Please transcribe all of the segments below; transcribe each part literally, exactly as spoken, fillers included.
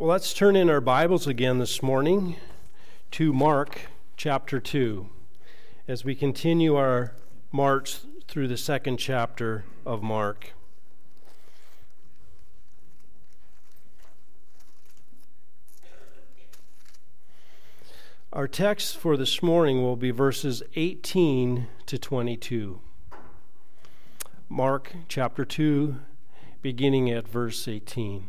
Well, let's turn in our Bibles again this morning to Mark chapter two as we continue our march through the second chapter of Mark. Our text for this morning will be verses eighteen to twenty-two. Mark chapter two, beginning at verse eighteen.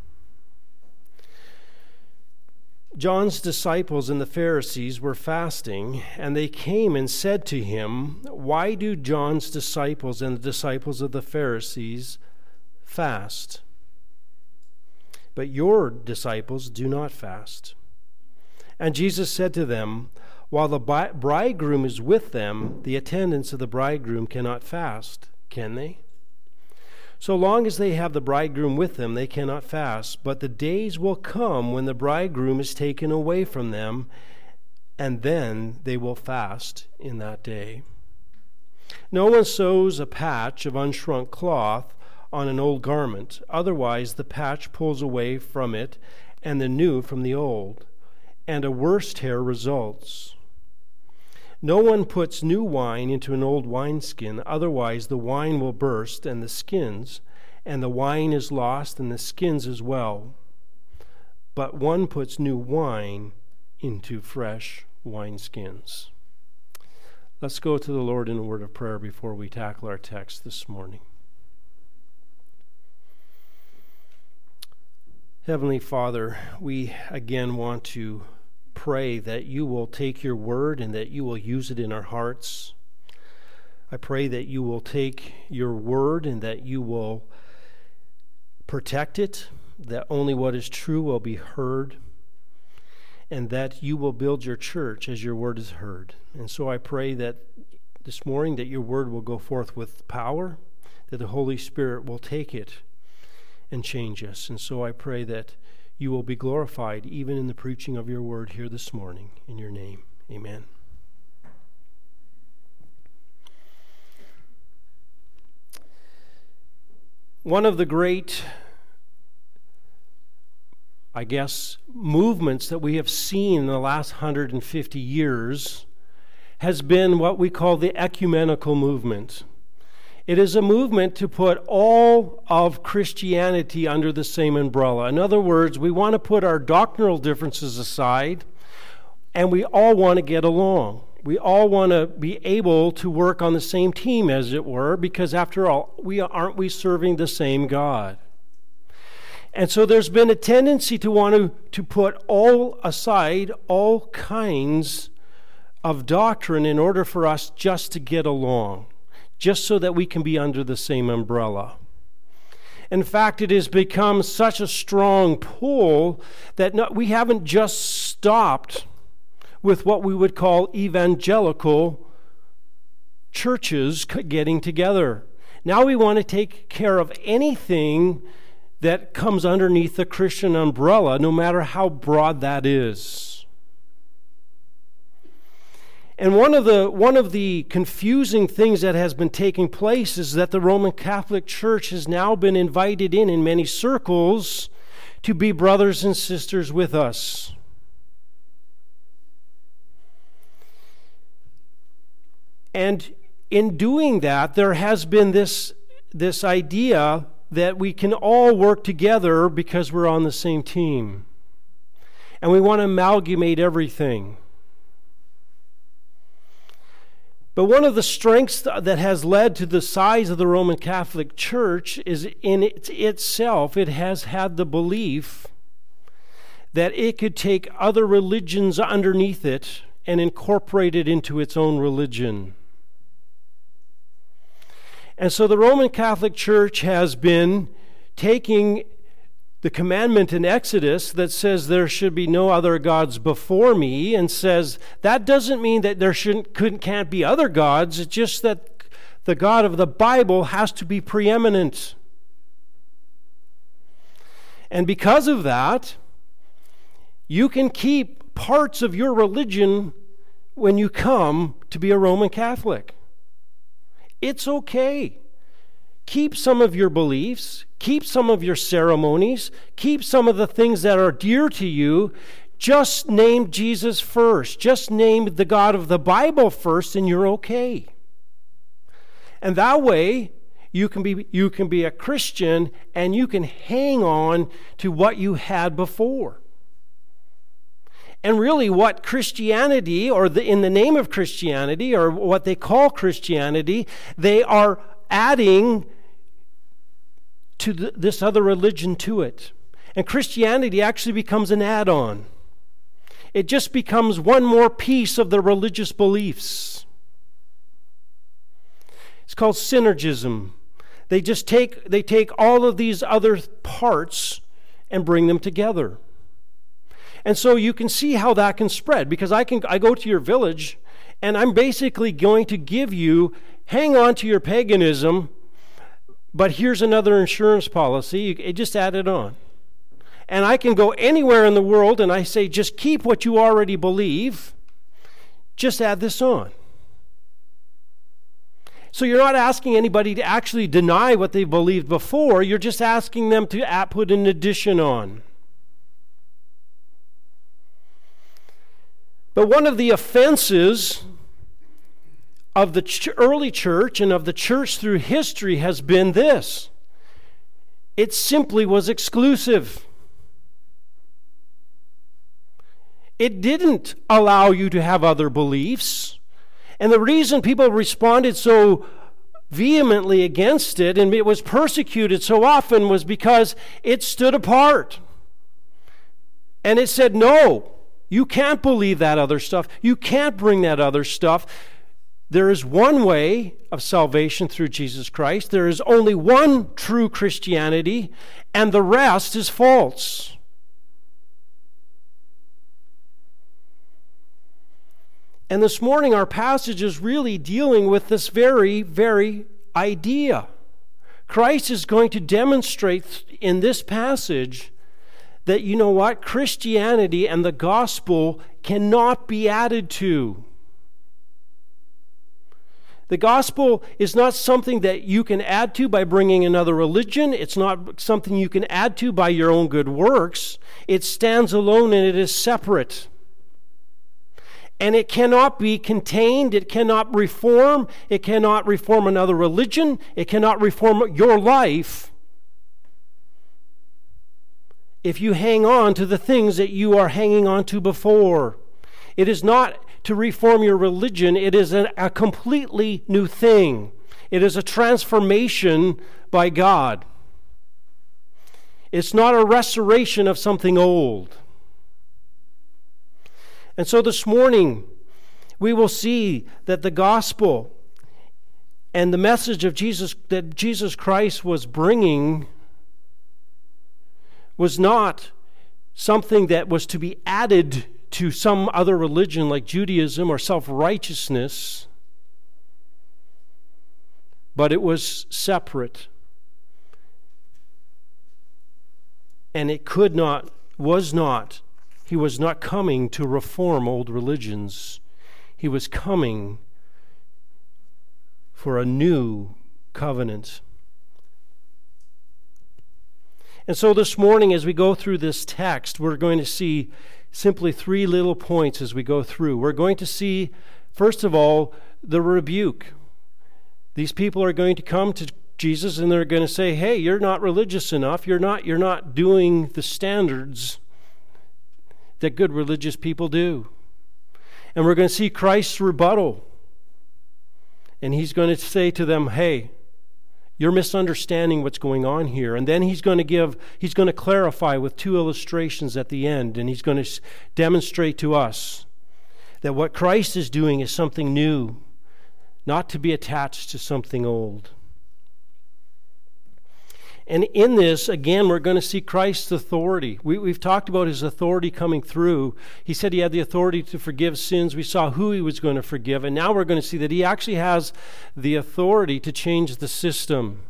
John's disciples and the Pharisees were fasting, and they came and said to him, "Why do John's disciples and the disciples of the Pharisees fast, but your disciples do not fast?" And Jesus said to them, "While the bridegroom is with them, the attendants of the bridegroom cannot fast, can they? So long as they have the bridegroom with them, they cannot fast. But the days will come when the bridegroom is taken away from them, and then they will fast in that day. No one sews a patch of unshrunk cloth on an old garment. Otherwise, the patch pulls away from it, and the new from the old, and a worse tear results. No one puts new wine into an old wineskin, otherwise the wine will burst and the skins, and the wine is lost and the skins as well. But one puts new wine into fresh wineskins." Let's go to the Lord in a word of prayer before we tackle our text this morning. Heavenly Father, we again want to pray that you will take your word and that you will use it in our hearts. I pray that you will take your word and that you will protect it, that only what is true will be heard, and that you will build your church as your word is heard. And so I pray that this morning that your word will go forth with power, that the Holy Spirit will take it and change us. And so I pray that you will be glorified even in the preaching of your word here this morning. In your name, amen. One of the great, I guess, movements that we have seen in the last one hundred fifty years has been what we call the ecumenical movement. It is a movement to put all of Christianity under the same umbrella. In other words, we want to put our doctrinal differences aside, and we all want to get along. We all want to be able to work on the same team, as it were, because after all, we aren't we serving the same God? And so there's been a tendency to want to, to put all aside, all kinds of doctrine in order for us just to get along, just so that we can be under the same umbrella. In fact, it has become such a strong pull that no, we haven't just stopped with what we would call evangelical churches getting together. Now we want to take care of anything that comes underneath the Christian umbrella, no matter how broad that is. And one of the one of the confusing things that has been taking place is that the Roman Catholic Church has now been invited in in many circles to be brothers and sisters with us. And in doing that, there has been this, this idea that we can all work together because we're on the same team. And we want to amalgamate everything. But one of the strengths that has led to the size of the Roman Catholic Church is in it itself, it has had the belief that it could take other religions underneath it and incorporate it into its own religion. And so the Roman Catholic Church has been taking the commandment in Exodus that says there should be no other gods before me, and says that doesn't mean that there shouldn't couldn't can't be other gods. It's just that the God of the Bible has to be preeminent. And because of that, you can keep parts of your religion when you come to be a Roman Catholic. It's okay. keep some of your beliefs, keep some of your ceremonies, keep some of the things that are dear to you. Just name Jesus first. Just name the God of the Bible first, and you're okay. And that way, you can be you can be a Christian, and you can hang on to what you had before. And really, what Christianity, or the, in the name of Christianity, or what they call Christianity, they are adding to the, this other religion to it. And Christianity actually becomes an add-on. It just becomes one more piece of the religious beliefs. It's called synergism. They just take they take all of these other parts and bring them together. And so you can see how that can spread, because I can I go to your village and I'm basically going to give you, hang on to your paganism, but here's another insurance policy. You just add it on. And I can go anywhere in the world and I say, just keep what you already believe, just add this on. So you're not asking anybody to actually deny what they believed before, you're just asking them to put an addition on. But one of the offenses of the ch- early church and of the church through history has been this: it simply was exclusive. It didn't allow you to have other beliefs. And the reason people responded so vehemently against it, and it was persecuted so often, was because it stood apart. And it said, no, you can't believe that other stuff. You can't bring that other stuff. There is one way of salvation through Jesus Christ. There is only one true Christianity, and the rest is false. And this morning our passage is really dealing with this very, very idea. Christ is going to demonstrate in this passage that, you know what, Christianity and the gospel cannot be added to. The gospel is not something that you can add to by bringing another religion. It's not something you can add to by your own good works. It stands alone and it is separate. And it cannot be contained, it cannot reform, it cannot reform another religion, it cannot reform your life if you hang on to the things that you are hanging on to before. It is not to reform your religion, it is a, a completely new thing. It is a transformation by God. It's not a restoration of something old. And so this morning, we will see that the gospel and the message of Jesus that Jesus Christ was bringing was not something that was to be added to some other religion like Judaism or self-righteousness, but it was separate. And it could not, was not, he was not coming to reform old religions. He was coming for a new covenant. And so this morning, as we go through this text, we're going to see simply three little points as we go through. We're going to see, first of all, the rebuke. These people are going to come to Jesus and they're going to say, hey, you're not religious enough. You're not, you're not doing the standards that good religious people do. And we're going to see Christ's rebuttal. And he's going to say to them, hey, you're misunderstanding what's going on here. And then he's going to give, he's going to clarify with two illustrations at the end. And he's going to demonstrate to us that what Christ is doing is something new, not to be attached to something old. And in this, again, we're going to see Christ's authority. We, we've talked about his authority coming through. He said he had the authority to forgive sins. We saw who he was going to forgive. And now we're going to see that he actually has the authority to change the system.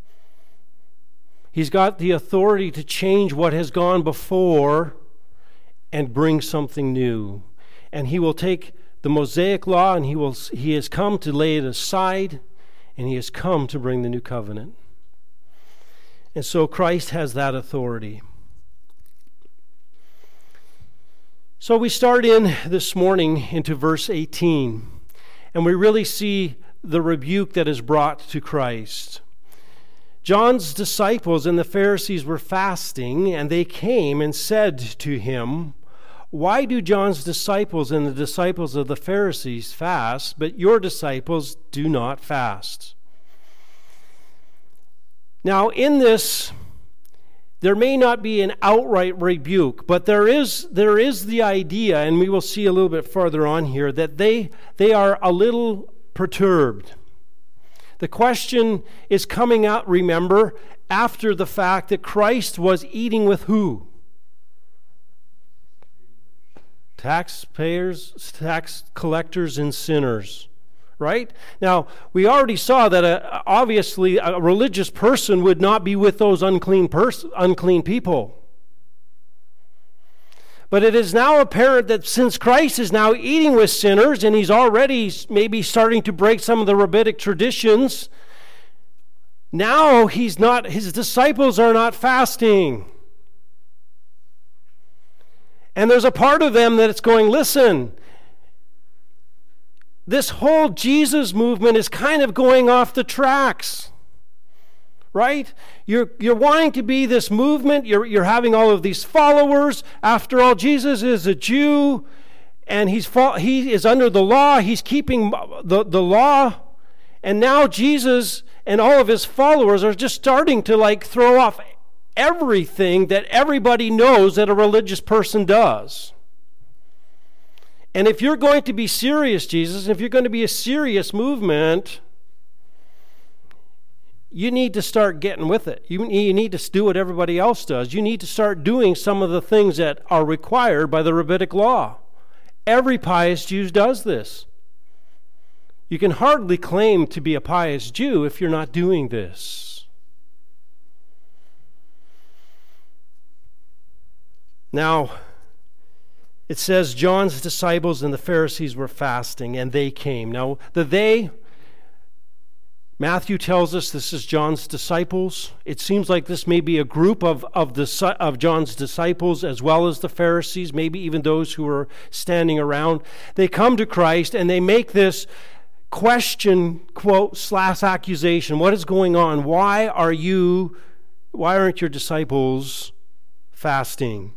He's got the authority to change what has gone before and bring something new. And he will take the Mosaic law and he will he has come to lay it aside, and he has come to bring the new covenant. And so Christ has that authority. So we start in this morning into verse eighteen, and we really see the rebuke that is brought to Christ. John's disciples and the Pharisees were fasting, and they came and said to him, "Why do John's disciples and the disciples of the Pharisees fast, but your disciples do not fast?" Now, in this, there may not be an outright rebuke, but there is there is the idea, and we will see a little bit further on here, that they they are a little perturbed. The question is coming out, remember, after the fact that Christ was eating with who? Taxpayers, tax collectors, and sinners. Right? Now, we already saw that a, obviously a religious person would not be with those unclean pers- unclean people. But it is now apparent that since Christ is now eating with sinners, and he's already maybe starting to break some of the rabbinic traditions, now he's not, his disciples are not fasting. And there's a part of them that it's going, listen, this whole Jesus movement is kind of going off the tracks, right? You're you're wanting to be this movement. You're you're having all of these followers. After all, Jesus is a Jew, and he's he is under the law. He's keeping the, the law, and now Jesus and all of his followers are just starting to like throw off everything that everybody knows that a religious person does. And if you're going to be serious, Jesus, if you're going to be a serious movement, you need to start getting with it. You, you need to do what everybody else does. You need to start doing some of the things that are required by the rabbinic law. Every pious Jew does this. You can hardly claim to be a pious Jew if you're not doing this. Now, it says John's disciples and the Pharisees were fasting, and they came. Now, the they, Matthew tells us this is John's disciples. It seems like this may be a group of, of, the, of John's disciples as well as the Pharisees, maybe even those who were standing around. They come to Christ, and they make this question, quote, slash accusation. What is going on? Why are you, why aren't your disciples fasting?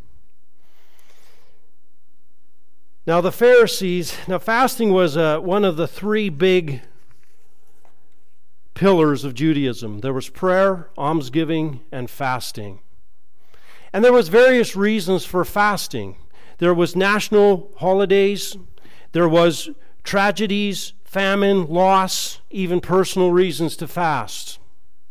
Now the Pharisees, now fasting was uh, one of the three big pillars of Judaism. There was prayer, almsgiving, and fasting. And there was various reasons for fasting. There was national holidays, there was tragedies, famine, loss, even personal reasons to fast.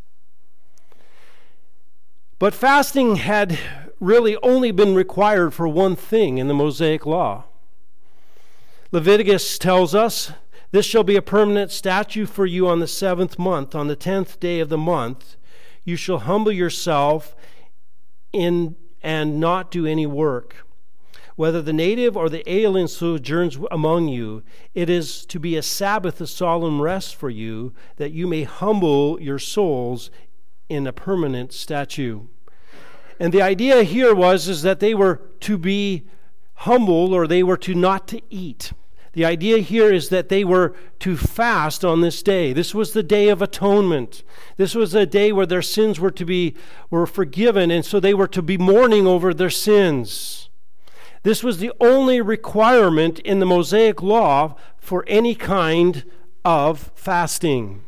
But fasting had really only been required for one thing in the Mosaic Law. Leviticus tells us, "This shall be a permanent statute for you on the seventh month. On the tenth day of the month, you shall humble yourself in and not do any work. Whether the native or the alien sojourns among you, it is to be a Sabbath, a solemn rest for you, that you may humble your souls in a permanent statute." And the idea here was is that they were to be humble, or they were to not to eat. The idea here is that they were to fast on this day. This was the Day of Atonement. This was a day where their sins were to be were forgiven, and so they were to be mourning over their sins. This was the only requirement in the Mosaic Law for any kind of fasting.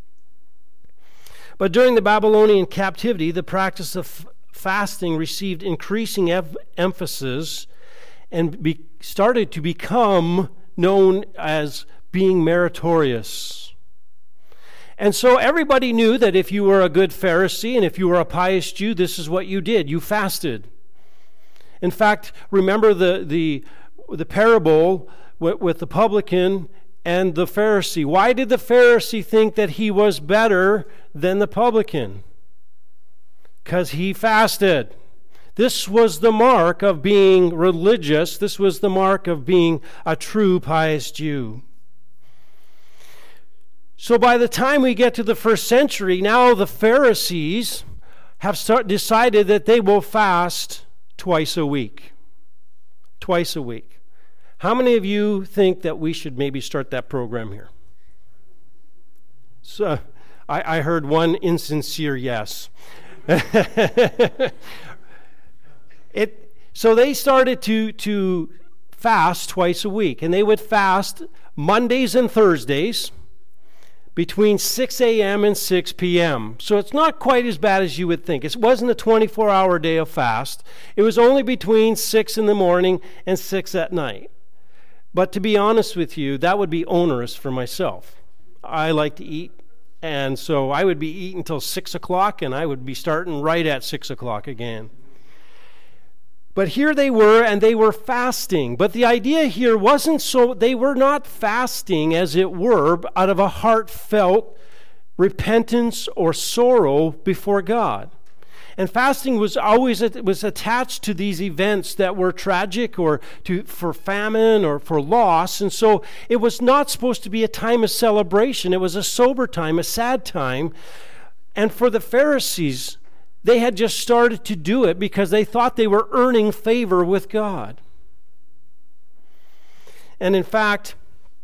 But during the Babylonian captivity, the practice of fasting received increasing ev- emphasis and be, started to become known as being meritorious. And so everybody knew that if you were a good Pharisee and if you were a pious Jew, this is what you did. You fasted. In fact, remember the the, the parable with, with the publican and the Pharisee. Why did the Pharisee think that he was better than the publican? Because he fasted. This was the mark of being religious. This was the mark of being a true pious Jew. So by the time we get to the first century, now the Pharisees have start, decided that they will fast twice a week. Twice a week. How many of you think that we should maybe start that program here? So, I, I heard one insincere yes. it, so they started to, to fast twice a week, and they would fast Mondays and Thursdays between six a.m. and six p.m. So it's not quite as bad as you would think. It wasn't a twenty-four hour day of fast. It was only between six in the morning and six at night. But to be honest with you, that would be onerous for myself. I like to eat, and so I would be eating until six o'clock, and I would be starting right at six o'clock again. But here they were, and they were fasting. But the idea here wasn't so, they were not fasting, as it were, out of a heartfelt repentance or sorrow before God. And fasting was always it was attached to these events that were tragic, or to for famine or for loss. And so it was not supposed to be a time of celebration. It was a sober time, a sad time. And for the Pharisees, they had just started to do it because they thought they were earning favor with God. And in fact,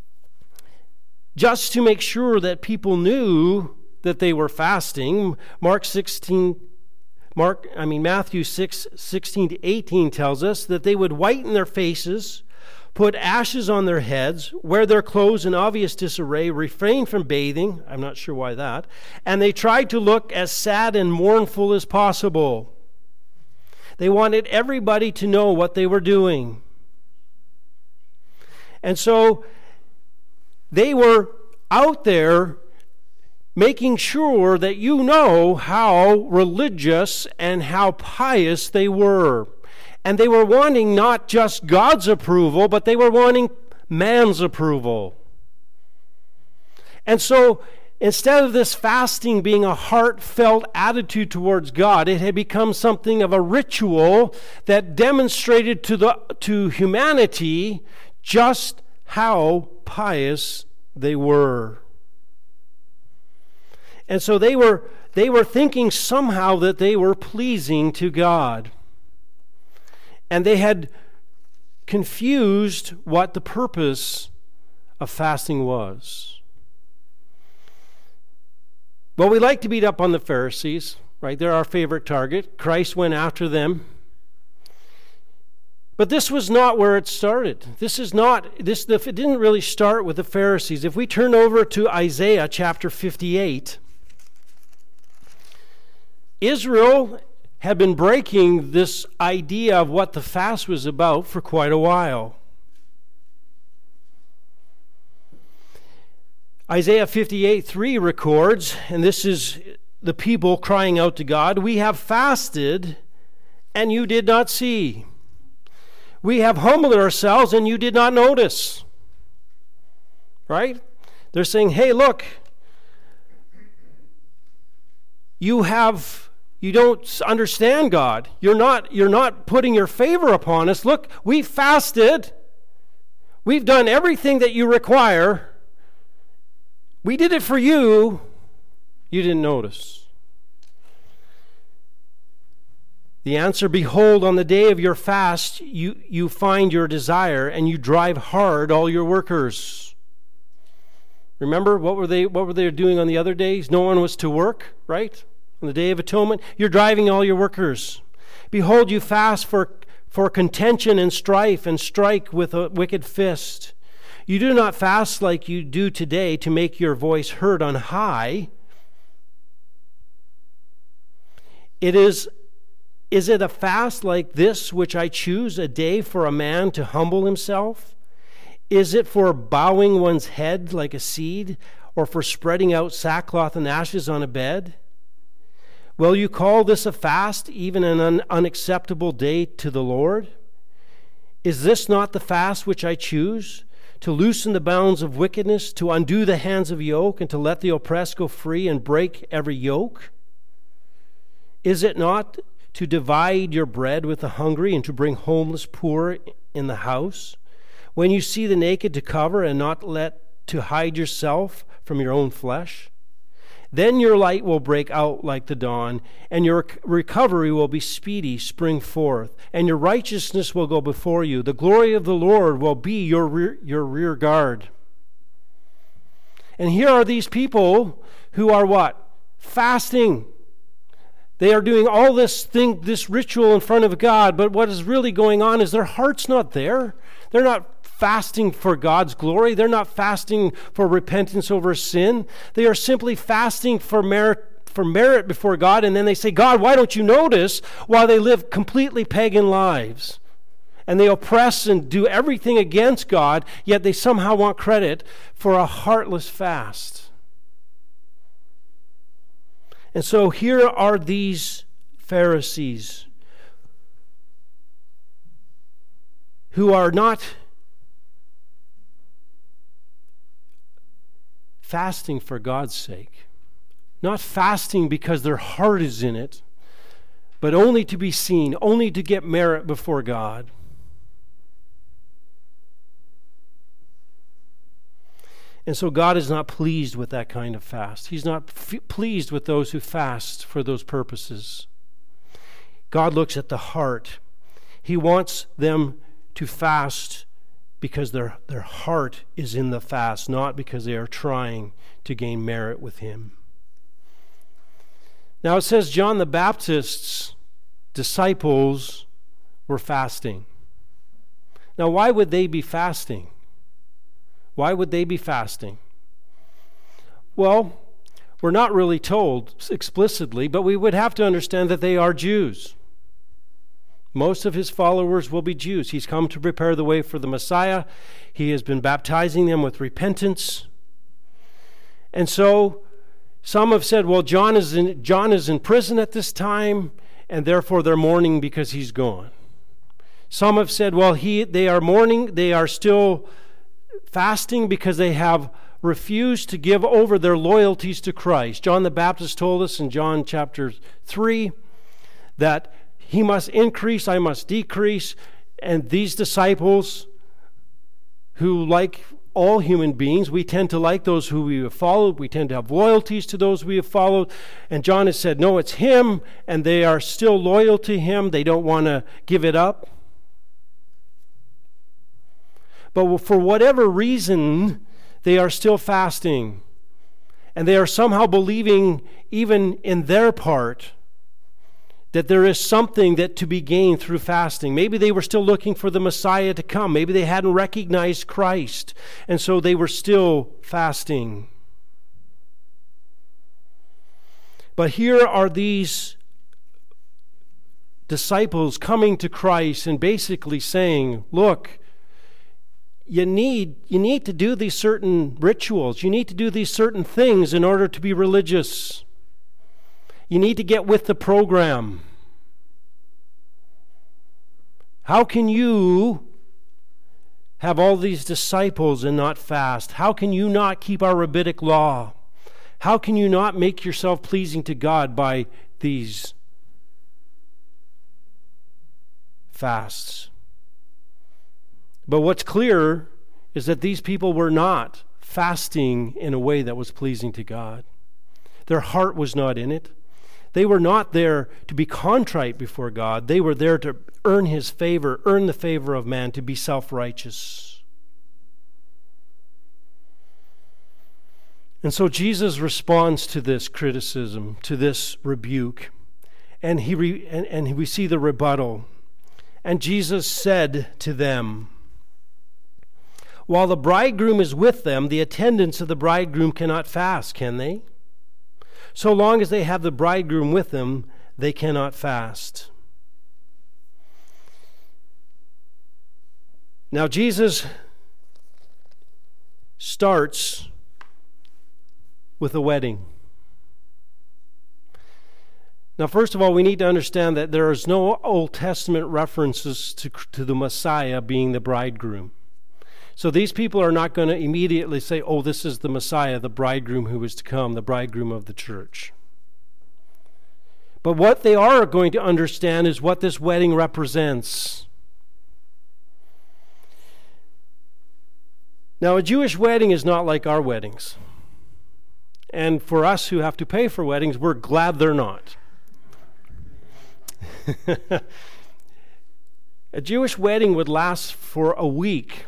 just to make sure that people knew that they were fasting, Mark sixteen, Mark, I mean Matthew six, sixteen to eighteen tells us that they would whiten their faces, put ashes on their heads, wear their clothes in obvious disarray, refrain from bathing. I'm not sure why that. And they tried to look as sad and mournful as possible. They wanted everybody to know what they were doing. And so they were out there making sure that you know how religious and how pious they were. And they were wanting not just God's approval, but they were wanting man's approval. And so instead of this fasting being a heartfelt attitude towards God, it had become something of a ritual that demonstrated to the to humanity just how pious they were. And so they were they were thinking somehow that they were pleasing to God. And they had confused what the purpose of fasting was. Well, we like to beat up on the Pharisees, right? They're our favorite target. Christ went after them. But this was not where it started. This is not, this, it didn't really start with the Pharisees. If we turn over to Isaiah chapter fifty-eight, Israel had been breaking this idea of what the fast was about for quite a while. Isaiah fifty-eight three records, and this is the people crying out to God, "We have fasted, and you did not see. We have humbled ourselves, and you did not notice." Right? They're saying, hey, look, you have... You don't understand God. You're not, you're not putting your favor upon us. Look, we fasted. We've done everything that you require. We did it for you. You didn't notice. The answer, behold, on the day of your fast, you, you find your desire and you drive hard all your workers. Remember, what were they, what were they doing on the other days? No one was to work, right? On the Day of Atonement, you're driving all your workers. Behold, you fast for, for contention and strife and strike with a wicked fist. You do not fast like you do today to make your voice heard on high. It is, is it a fast like this which I choose, a day for a man to humble himself? Is it for bowing one's head like a seed, or for spreading out sackcloth and ashes on a bed? Will you call this a fast, even an un- unacceptable day to the Lord? Is this not the fast which I choose? To loosen the bounds of wickedness, to undo the hands of yoke, and to let the oppressed go free and break every yoke? Is it not to divide your bread with the hungry and to bring homeless poor in the house? When you see the naked, to cover and not let to hide yourself from your own flesh? Then your light will break out like the dawn, and your recovery will be speedy, spring forth, and your righteousness will go before you. The glory of the Lord will be your rear, your rear guard. And here are these people who are what? Fasting. They are doing all this thing, this ritual in front of God, but what is really going on is their heart's not there. They're not fasting for God's glory. They're not fasting for repentance over sin. They are simply fasting for merit, for merit before God, and then they say, God, why don't you notice, while they live completely pagan lives? And they oppress and do everything against God, yet they somehow want credit for a heartless fast. And so here are these Pharisees who are not fasting for God's sake, not fasting because their heart is in it, but only to be seen, only to get merit before God. And so God is not pleased with that kind of fast. He's not f- pleased with those who fast for those purposes. God looks at the heart. He wants them to fast because their, their heart is in the fast, not because they are trying to gain merit with Him. Now it says John the Baptist's disciples were fasting. Now why would they be fasting? Why would they be fasting? Well, we're not really told explicitly, but we would have to understand that they are Jews. Most of his followers will be Jews. He's come to prepare the way for the Messiah. He has been baptizing them with repentance. And so some have said, well, John is in, John is in prison at this time, and therefore they're mourning because he's gone. Some have said, well, he they are mourning, they are still fasting because they have refused to give over their loyalties to Christ. John the Baptist told us in John chapter three that he must increase, I must decrease. And these disciples, who, like all human beings, we tend to like those who we have followed. We tend to have loyalties to those we have followed. And John has said, no, it's him, and they are still loyal to him. They don't want to give it up. But for whatever reason, they are still fasting. And they are somehow believing, even in their part, that there is something that to be gained through fasting. Maybe they were still looking for the Messiah to come. Maybe they hadn't recognized Christ, and so they were still fasting. But here are these disciples coming to Christ and basically saying, look, you need, you need to do these certain rituals. You need to do these certain things in order to be religious. You need to get with the program. How can you have all these disciples and not fast? How can you not keep our rabbinic law? How can you not make yourself pleasing to God by these fasts? But what's clear is that these people were not fasting in a way that was pleasing to God. Their heart was not in it. They were not there to be contrite before God. They were there to earn His favor, earn the favor of man, to be self-righteous. And so Jesus responds to this criticism, to this rebuke, and he re, and, and we see the rebuttal. And Jesus said to them, while the bridegroom is with them, the attendants of the bridegroom cannot fast, can they? So long as they have the bridegroom with them, they cannot fast. Now Jesus starts with a wedding. Now, first of all, we need to understand that there is no Old Testament references to, to the Messiah being the bridegroom. So these people are not going to immediately say, oh, this is the Messiah, the bridegroom who is to come, the bridegroom of the church. But what they are going to understand is what this wedding represents. Now, a Jewish wedding is not like our weddings. And for us who have to pay for weddings, we're glad they're not. A Jewish wedding would last for a week.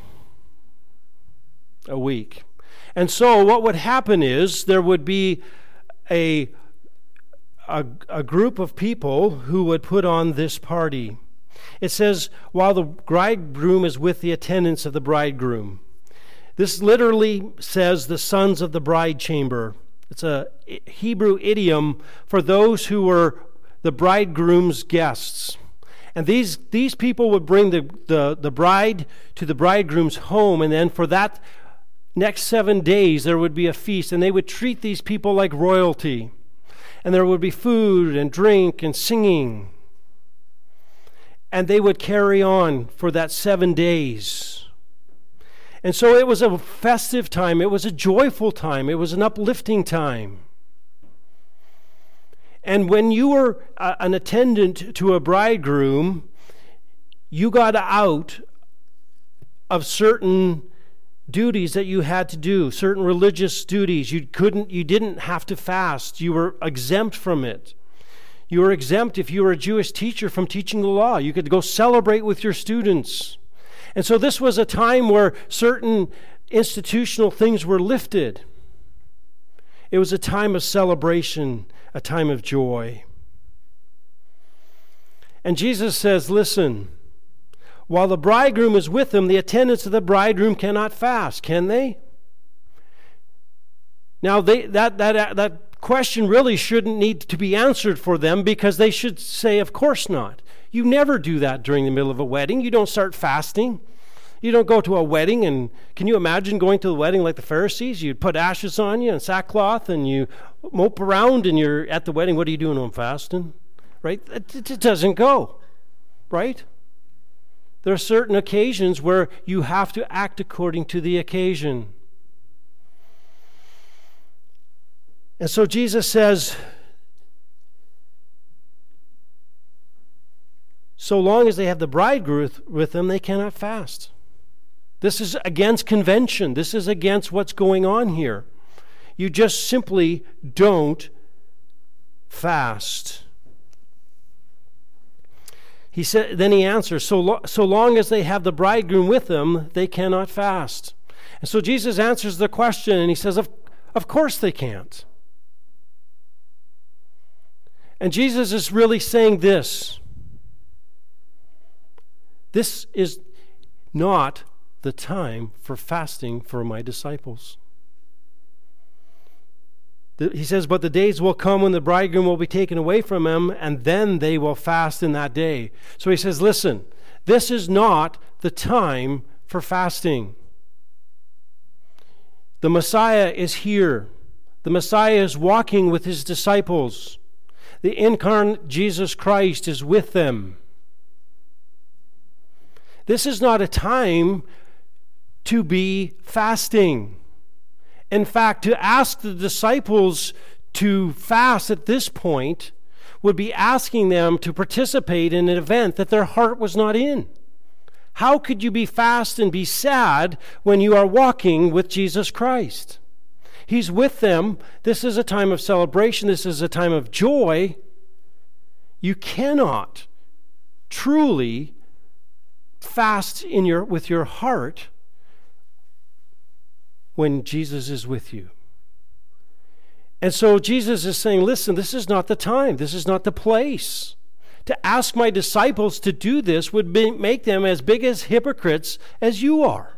A week. And so what would happen is there would be a, a, a group of people who would put on this party. It says, while the bridegroom is with the attendants of the bridegroom. This literally says the sons of the bride chamber. It's a Hebrew idiom for those who were the bridegroom's guests. And these, these people would bring the, the, the bride to the bridegroom's home, and then for that next seven days there would be a feast, and they would treat these people like royalty. And there would be food and drink and singing. And they would carry on for that seven days. And so it was a festive time. It was a joyful time. It was an uplifting time. And when you were uh, an attendant to a bridegroom, you got out of certain duties that you had to do, certain religious duties. You couldn't, you didn't have to fast. You were exempt from it. You were exempt, if you were a Jewish teacher, from teaching the law. You could go celebrate with your students. And so this was a time where certain institutional things were lifted. It was a time of celebration, a time of joy. And Jesus says, listen, while the bridegroom is with them, the attendants of the bridegroom cannot fast, can they? Now, they, that, that, that question really shouldn't need to be answered for them, because they should say, of course not. You never do that during the middle of a wedding. You don't start fasting. You don't go to a wedding, and can you imagine going to the wedding like the Pharisees? You'd put ashes on you and sackcloth, and you mope around, and you're at the wedding. What are you doing? I'm fasting, right? It, it doesn't go, right? There are certain occasions where you have to act according to the occasion. And so Jesus says, so long as they have the bridegroom with them, they cannot fast. This is against convention. This is against what's going on here. You just simply don't fast. He said. Then he answers, so, lo- so long as they have the bridegroom with them, they cannot fast. And so Jesus answers the question, and he says, of, of course they can't. And Jesus is really saying this. This is not the time for fasting for my disciples. He says, but the days will come when the bridegroom will be taken away from them, and then they will fast in that day. So he says, listen, this is not the time for fasting. The Messiah is here. The Messiah is walking with his disciples. The incarnate Jesus Christ is with them. This is not a time to be fasting. In fact, to ask the disciples to fast at this point would be asking them to participate in an event that their heart was not in. How could you be fast and be sad when you are walking with Jesus Christ? He's with them. This is a time of celebration. This is a time of joy. You cannot truly fast in your with your heart when Jesus is with you. And so Jesus is saying, listen, this is not the time. This is not the place. To ask my disciples to do this would be, make them as big as hypocrites as you are.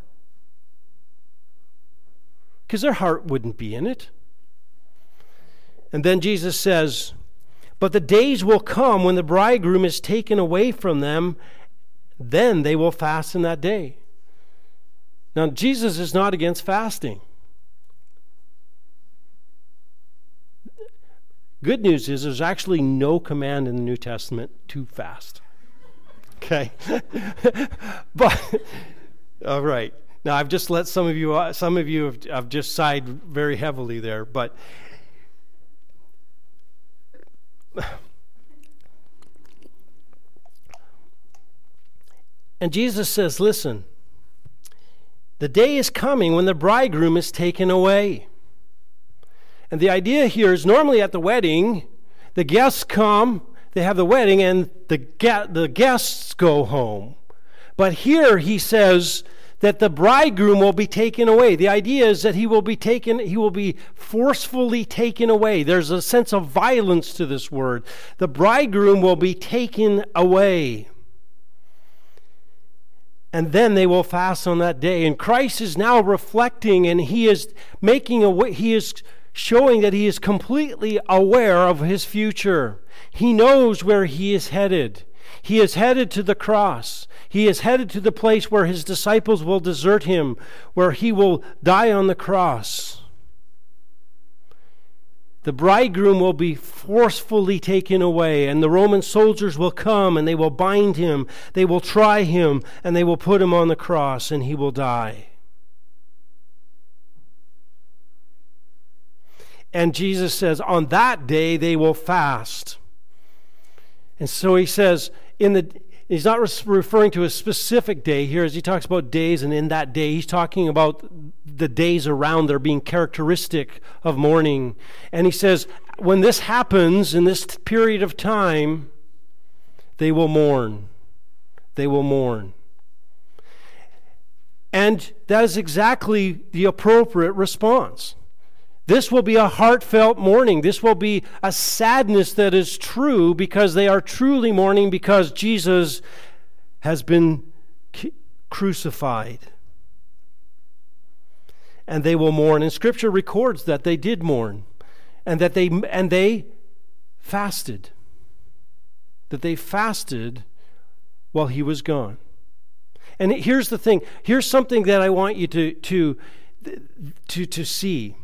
Because their heart wouldn't be in it. And then Jesus says, but the days will come when the bridegroom is taken away from them, then they will fast in that day. Now, Jesus is not against fasting. Good news is there's actually no command in the New Testament to fast. Okay? But, all right. Now, I've just let some of you, uh, some of you have, have just sighed very heavily there, but and Jesus says, listen, the day is coming when the bridegroom is taken away. And the idea here is normally at the wedding, the guests come, they have the wedding, and the ge- the guests go home. But here he says that the bridegroom will be taken away. The idea is that he will be taken, he will be forcefully taken away. There's a sense of violence to this word. The bridegroom will be taken away. And then they will fast on that day. And Christ is now reflecting, and he is making a he is showing that he is completely aware of his future. He knows where he is headed. He is headed to the cross. He is headed to the place where his disciples will desert him, where he will die on the cross. The bridegroom will be forcefully taken away, and the Roman soldiers will come, and they will bind him, they will try him, and they will put him on the cross, and he will die. And Jesus says, on that day they will fast. And so he says, in the he's not referring to a specific day here as he talks about days, and in that day he's talking about the days around there being characteristic of mourning. And he says, when this happens in this period of time, they will mourn. They will mourn. And that is exactly the appropriate response. This will be a heartfelt mourning. This will be a sadness that is true because they are truly mourning because Jesus has been crucified. And they will mourn. And Scripture records that they did mourn, and that they and they fasted. That they fasted while he was gone. And here's the thing. Here's something that I want you to to to, to see.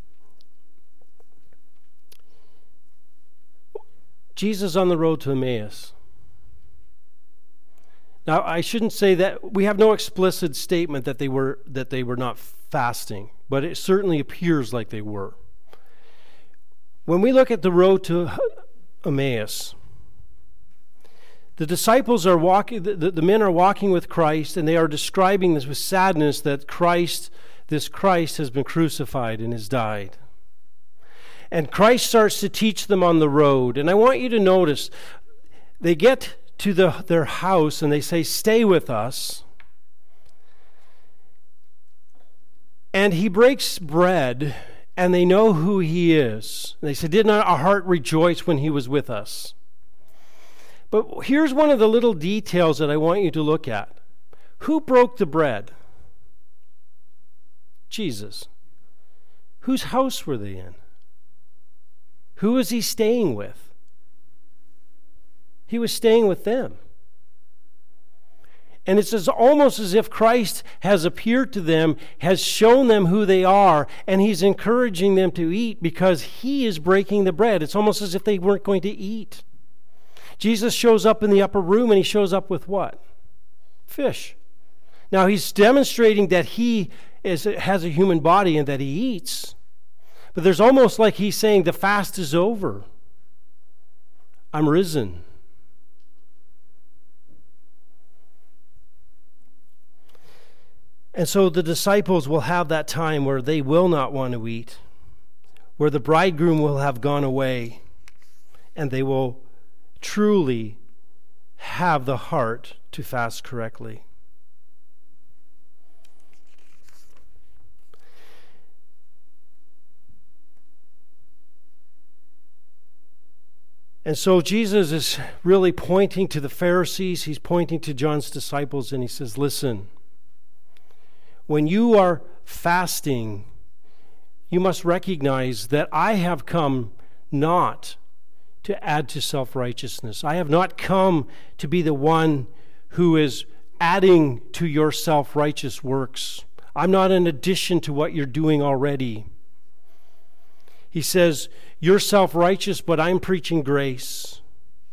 Jesus on the road to Emmaus. Now, I shouldn't say that we have no explicit statement that they were that they were not fasting, but it certainly appears like they were. When we look at the road to Emmaus, the disciples are walking, the, the men are walking with Christ, and they are describing this with sadness that Christ, this Christ has been crucified and has died. And Christ starts to teach them on the road. And I want you to notice, they get to the, their house and they say, stay with us. And he breaks bread, and they know who he is. And they say, did not our heart rejoice when he was with us? But here's one of the little details that I want you to look at. Who broke the bread? Jesus. Whose house were they in? Who was he staying with? He was staying with them. And it's as, almost as if Christ has appeared to them, has shown them who they are, and he's encouraging them to eat because he is breaking the bread. It's almost as if they weren't going to eat. Jesus shows up in the upper room, and he shows up with what? Fish. Now, he's demonstrating that he is, has a human body and that he eats. But there's almost like he's saying, the fast is over. I'm risen. And so the disciples will have that time where they will not want to eat, where the bridegroom will have gone away, and they will truly have the heart to fast correctly. And so Jesus is really pointing to the Pharisees, he's pointing to John's disciples, and he says, listen, when you are fasting, you must recognize that I have come not to add to self-righteousness. I have not come to be the one who is adding to your self-righteous works. I'm not an addition to what you're doing already. He says, you're self-righteous, but I'm preaching grace.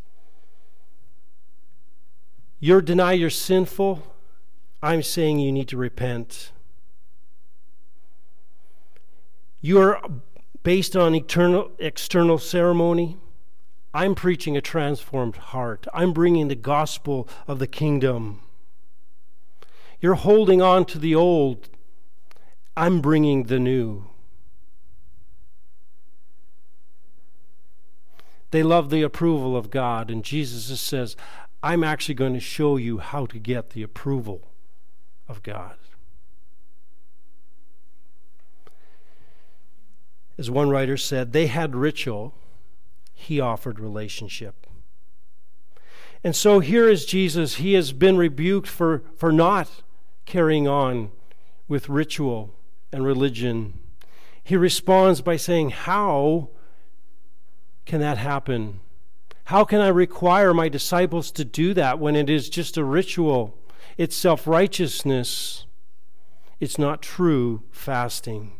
You deny you're sinful. I'm saying you need to repent. You're based on eternal, external ceremony. I'm preaching a transformed heart. I'm bringing the gospel of the kingdom. You're holding on to the old. I'm bringing the new. They love the approval of God. And Jesus says, I'm actually going to show you how to get the approval of God. As one writer said, they had ritual, he offered relationship. And so here is Jesus. He has been rebuked for, for not carrying on with ritual and religion. He responds by saying, how can that happen? How can I require my disciples to do that when it is just a ritual? It's self-righteousness. It's not true fasting.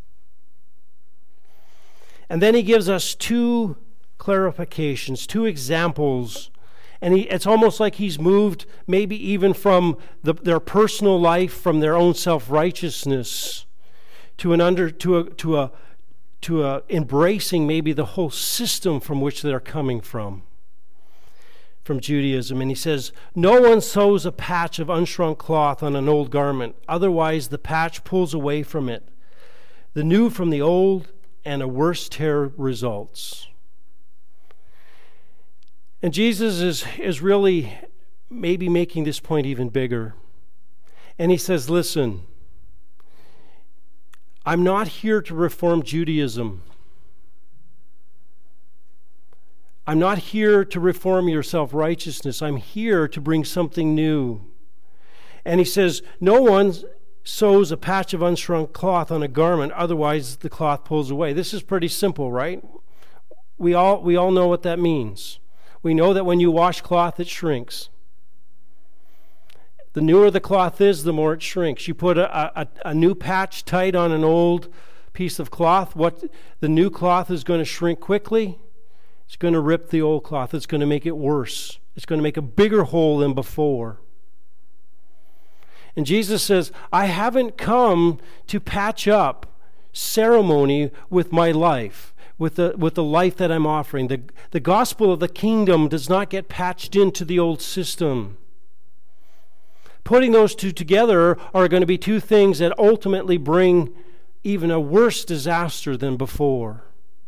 And then he gives us two clarifications, two examples. And he, it's almost like he's moved maybe even from the, their personal life, from their own self-righteousness, to an under to a to a to a embracing maybe the whole system from which they're coming from, from Judaism. And he says, no one sews a patch of unshrunk cloth on an old garment, otherwise the patch pulls away from it. The new from the old, and a worse tear results. And Jesus is, is really maybe making this point even bigger. And he says, listen, I'm not here to reform Judaism. I'm not here to reform your self-righteousness. I'm here to bring something new. And he says, no one sews a patch of unshrunk cloth on a garment, otherwise the cloth pulls away. This is pretty simple, right? We all we all know what that means. We know that when you wash cloth, it shrinks. The newer the cloth is, the more it shrinks. You put a, a, a new patch tight on an old piece of cloth, what the new cloth is going to shrink quickly. It's going to rip the old cloth. It's going to make it worse. It's going to make a bigger hole than before. And Jesus says, I haven't come to patch up ceremony with my life, with the with the life that I'm offering. The, the gospel of the kingdom does not get patched into the old system. Putting those two together are going to be two things that ultimately bring even a worse disaster than before.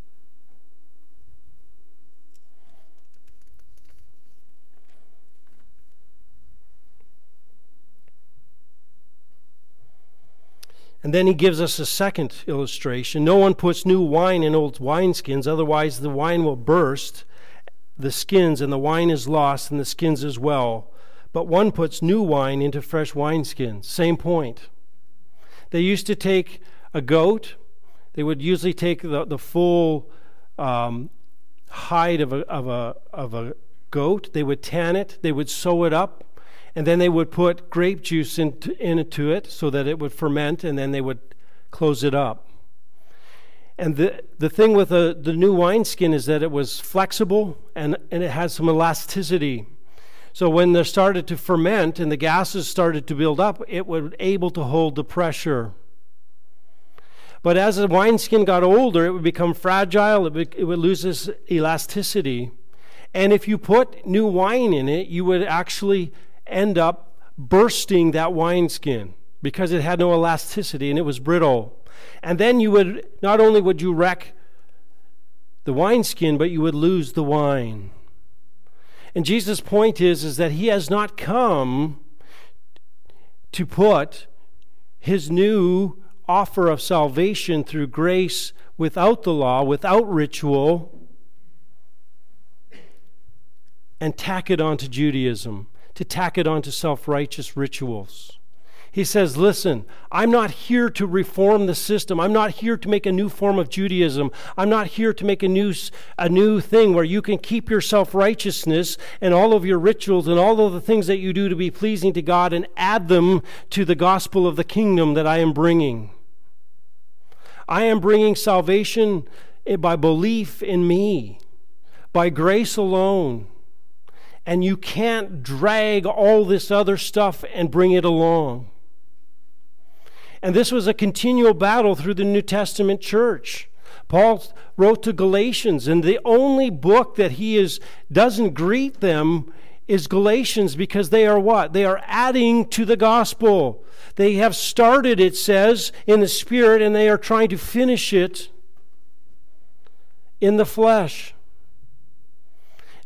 And then he gives us a second illustration. No one puts new wine in old wineskins, otherwise the wine will burst the skins, and the wine is lost, and the skins as well. But one puts new wine into fresh wineskins. Same point. They used to take a goat. They would usually take the, the full um, hide of a, of, a, of a goat. They would tan it. They would sew it up. And then they would put grape juice into, into it so that it would ferment, and then they would close it up. And the the thing with the, the new wineskin is that it was flexible and, and it had some elasticity. So when they started to ferment and the gases started to build up, it was able to hold the pressure. But as the wineskin got older, it would become fragile, it would, it would lose its elasticity. And if you put new wine in it, you would actually end up bursting that wineskin because it had no elasticity and it was brittle. And then you would, not only would you wreck the wineskin, but you would lose the wine. And Jesus' point is, is that he has not come to put his new offer of salvation through grace without the law, without ritual, and tack it onto Judaism, to tack it onto self-righteous rituals. He says, listen, I'm not here to reform the system. I'm not here to make a new form of Judaism. I'm not here to make a new, a new thing where you can keep your self-righteousness and all of your rituals and all of the things that you do to be pleasing to God and add them to the gospel of the kingdom that I am bringing. I am bringing salvation by belief in me, by grace alone. And you can't drag all this other stuff and bring it along. And this was a continual battle through the New Testament church. Paul wrote to Galatians, and the only book that he is doesn't greet them is Galatians, because they are what? They are adding to the gospel. They have started, it says, in the Spirit, and they are trying to finish it in the flesh.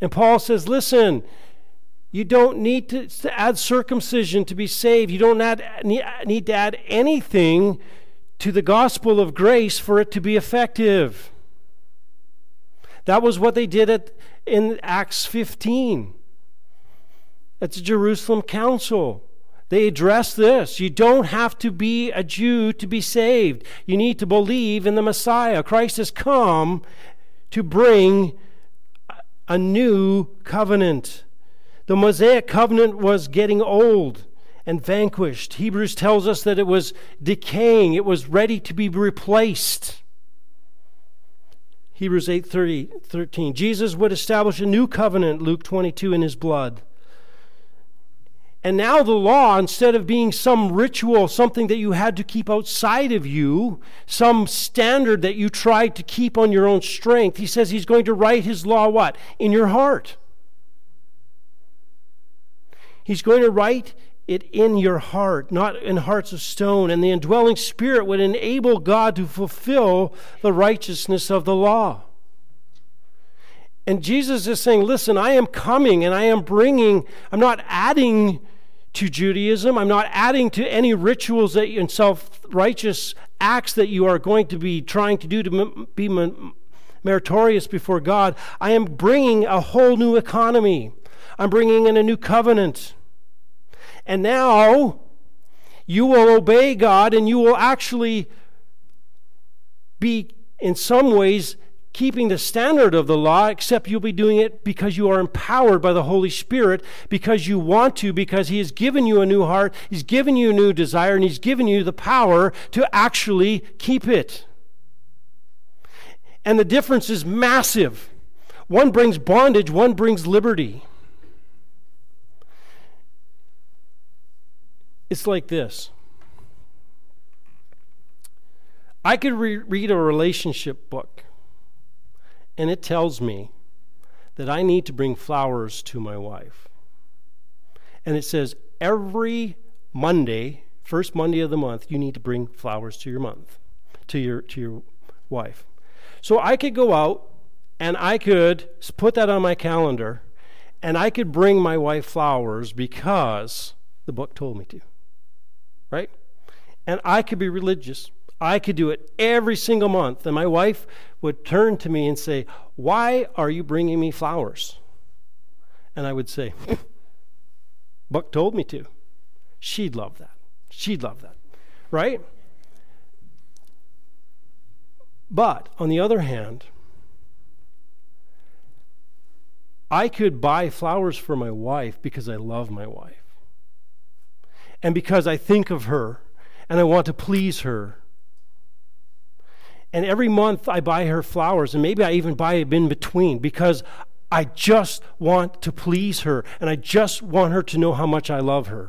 And Paul says, listen, you don't need to, to add circumcision to be saved. You don't add, need to add anything to the gospel of grace for it to be effective. That was what they did at, in Acts fifteen. At the Jerusalem Council. They addressed this. You don't have to be a Jew to be saved. You need to believe in the Messiah. Christ has come to bring a new covenant. The Mosaic covenant was getting old and vanquished. Hebrews tells us that it was decaying. It was ready to be replaced. Hebrews eight thirteen. Jesus would establish a new covenant, Luke twenty-two, in his blood. And now the law, instead of being some ritual, something that you had to keep outside of you, some standard that you tried to keep on your own strength, he says he's going to write his law what? In your heart. He's going to write it in your heart, not in hearts of stone. And the indwelling Spirit would enable God to fulfill the righteousness of the law. And Jesus is saying, listen, I am coming and I am bringing, I'm not adding to Judaism. I'm not adding to any rituals that and self-righteous acts that you are going to be trying to do to be meritorious before God. I am bringing a whole new economy. I'm bringing in a new covenant. And now you will obey God and you will actually be, in some ways, keeping the standard of the law, except you'll be doing it because you are empowered by the Holy Spirit, because you want to, because he has given you a new heart, he's given you a new desire, and he's given you the power to actually keep it. And the difference is massive. One brings bondage, one brings liberty. It's like this. I could re- read a relationship book, and it tells me that I need to bring flowers to my wife. And it says every Monday, first Monday of the month, you need to bring flowers to your month, to your to your wife. So I could go out and I could put that on my calendar, and I could bring my wife flowers because the book told me to. Right? And I could be religious. I could do it every single month. And my wife would turn to me and say, why are you bringing me flowers? And I would say, Buck told me to. She'd love that. She'd love that. Right? But, on the other hand, I could buy flowers for my wife because I love my wife. And because I think of her and I want to please her. And every month I buy her flowers, and maybe I even buy them in between because I just want to please her and I just want her to know how much I love her.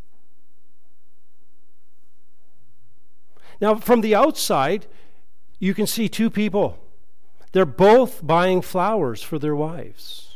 Now, from the outside, you can see two people. They're both buying flowers for their wives.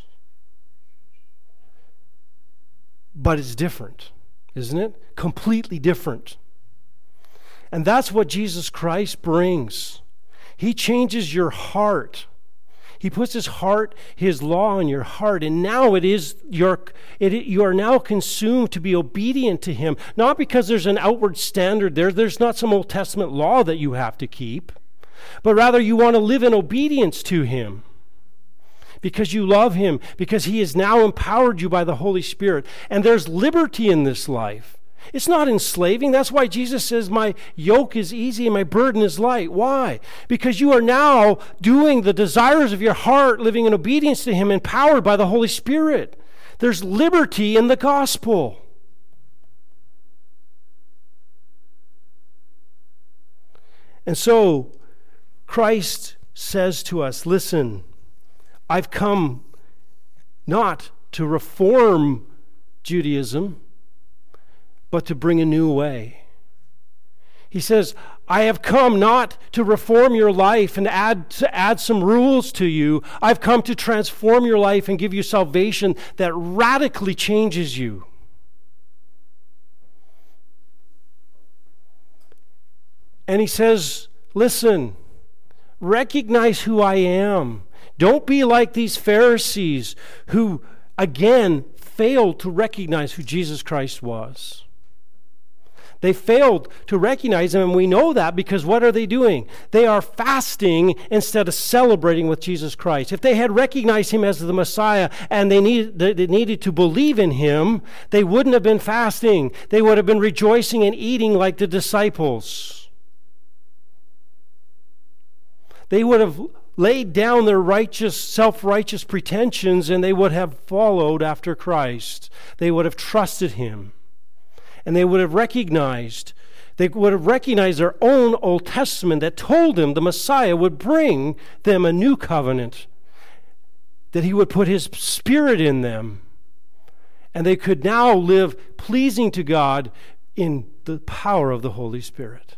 But it's different, isn't it? Completely different. And that's what Jesus Christ brings. He changes your heart. He puts his heart, his law in your heart, and now it is your it, you are now consumed to be obedient to him, not because there's an outward standard there, there's not some Old Testament law that you have to keep, but rather you want to live in obedience to him because you love him, because he has now empowered you by the Holy Spirit, and there's liberty in this life. It's not enslaving. That's why Jesus says, my yoke is easy and my burden is light. Why? Because you are now doing the desires of your heart, living in obedience to him, empowered by the Holy Spirit. There's liberty in the gospel. And so, Christ says to us, listen, I've come not to reform Judaism, but to bring a new way. He says, I have come not to reform your life and add to add some rules to you. I've come to transform your life and give you salvation that radically changes you. And he says, listen, recognize who I am. Don't be like these Pharisees who, again, failed to recognize who Jesus Christ was. They failed to recognize him, and we know that because what are they doing? They are fasting instead of celebrating with Jesus Christ. If they had recognized him as the Messiah and they needed, they needed to believe in him, they wouldn't have been fasting. They would have been rejoicing and eating like the disciples. They would have laid down their righteous, self-righteous pretensions, and they would have followed after Christ. They would have trusted him. And they would have recognized, they would have recognized their own Old Testament that told them the Messiah would bring them a new covenant, that he would put his Spirit in them, and they could now live pleasing to God in the power of the Holy Spirit.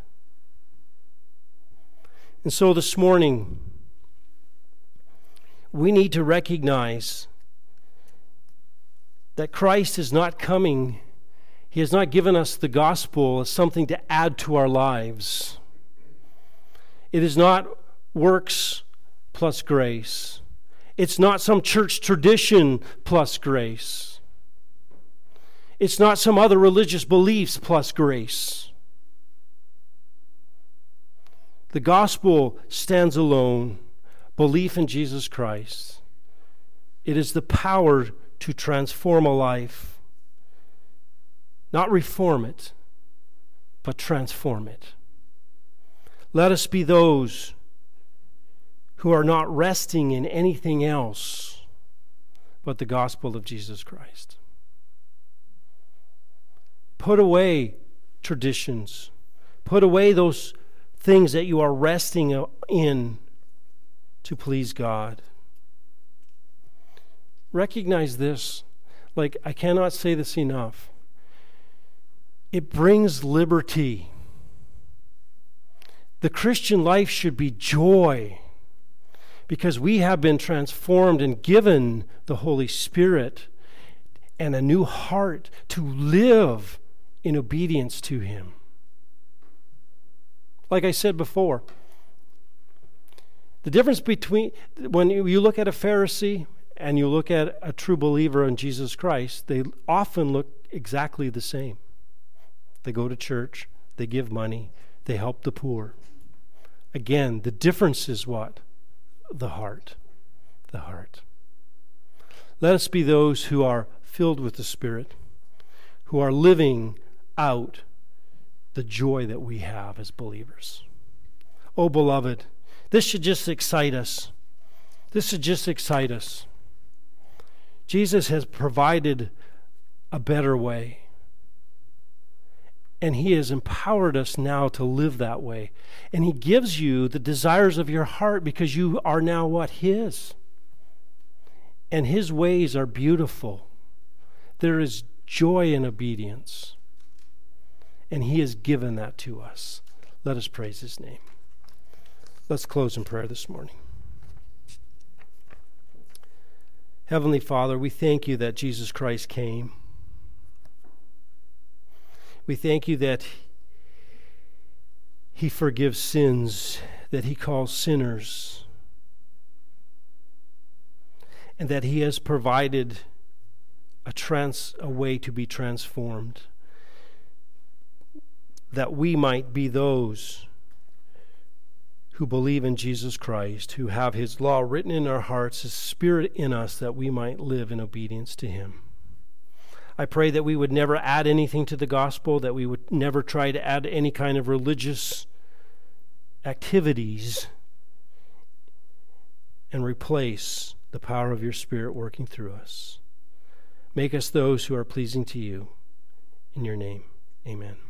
And so this morning, we need to recognize that Christ is not coming. He has not given us the gospel as something to add to our lives. It is not works plus grace. It's not some church tradition plus grace. It's not some other religious beliefs plus grace. The gospel stands alone. Belief in Jesus Christ. It is the power to transform a life. Not reform it, but transform it. Let us be those who are not resting in anything else but the gospel of Jesus Christ. Put away traditions. Put away those things that you are resting in to please God. Recognize this. Like, I cannot say this enough. It brings liberty. The Christian life should be joy because we have been transformed and given the Holy Spirit and a new heart to live in obedience to him. Like I said before, the difference between when you look at a Pharisee and you look at a true believer in Jesus Christ, they often look exactly the same. They go to church, they give money, they help the poor. Again, the difference is what? The heart. The heart. Let us be those who are filled with the Spirit, who are living out the joy that we have as believers. Oh, beloved, this should just excite us. This should just excite us. Jesus has provided a better way. And he has empowered us now to live that way. And he gives you the desires of your heart because you are now what? His. And his ways are beautiful. There is joy in obedience. And he has given that to us. Let us praise his name. Let's close in prayer this morning. Heavenly Father, we thank you that Jesus Christ came. We thank you that he forgives sins, that he calls sinners, and that he has provided a trans a way to be transformed, that we might be those who believe in Jesus Christ, who have his law written in our hearts, his Spirit in us, that we might live in obedience to him. I pray that we would never add anything to the gospel, that we would never try to add any kind of religious activities and replace the power of your Spirit working through us. Make us those who are pleasing to you. In your name, amen.